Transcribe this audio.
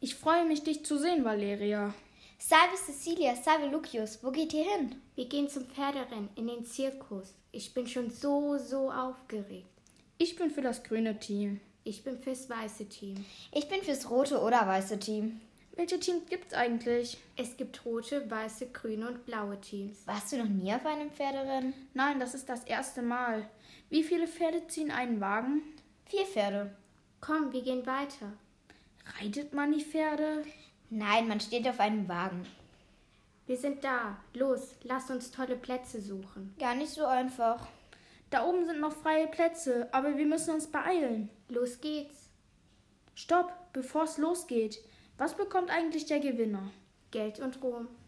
Ich freue mich, dich zu sehen, Valeria. Salve Cecilia, salve Lucius, wo geht ihr hin? Wir gehen zum Pferderennen in den Zirkus. Ich bin schon so aufgeregt. Ich bin für das grüne Team. Ich bin fürs weiße Team. Ich bin fürs rote oder weiße Team. Welche Teams gibt's eigentlich? Es gibt rote, weiße, grüne und blaue Teams. Warst du noch nie auf einem Pferderennen? Nein, das ist das erste Mal. Wie viele Pferde ziehen einen Wagen? 4 Pferde. Komm, wir gehen weiter. Reitet man die Pferde? Nein, man steht auf einem Wagen. Wir sind da. Los, lass uns tolle Plätze suchen. Gar nicht so einfach. Da oben sind noch freie Plätze, aber wir müssen uns beeilen. Los geht's. Stopp, bevor es losgeht. Was bekommt eigentlich der Gewinner? Geld und Ruhm.